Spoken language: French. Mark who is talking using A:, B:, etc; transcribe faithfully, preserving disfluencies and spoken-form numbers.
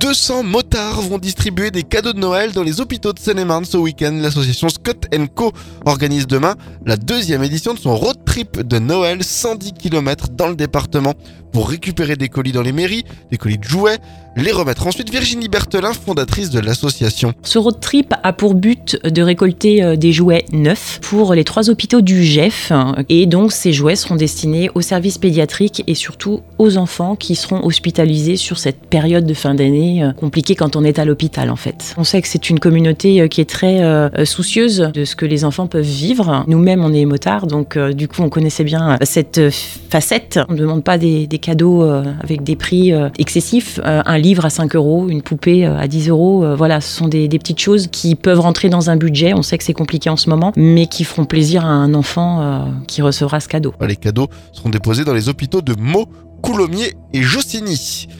A: deux cents motards vont distribuer des cadeaux de Noël dans les hôpitaux de Seine-et-Marne ce week-end. L'association Scott and Co organise demain la deuxième édition de son road trip de Noël, cent dix kilomètres dans le département, pour récupérer des colis dans les mairies, des colis de jouets, les remettre ensuite. Virginie Berthelin, fondatrice de l'association.
B: Ce road trip a pour but de récolter des jouets neufs pour les trois hôpitaux du G E F. Et donc, ces jouets seront destinés aux services pédiatriques et surtout aux enfants qui seront hospitalisés sur cette période de fin d'année compliquée quand on est à l'hôpital, en fait. On sait que c'est une communauté qui est très euh, soucieuse de ce que les enfants peuvent vivre. Nous-mêmes, on est motards, donc euh, du coup, on connaissait bien cette facette. On ne demande pas des, des cadeaux euh, avec des prix euh, excessifs. Euh, un livre à cinq euros, une poupée à dix euros. Euh, voilà, ce sont des, des petites choses qui peuvent rentrer dans un budget. On sait que c'est compliqué en ce moment, mais qui feront plaisir à un enfant euh, qui recevra ce cadeau.
A: Les cadeaux seront déposés dans les hôpitaux de Meaux, Coulommiers et Jossigny.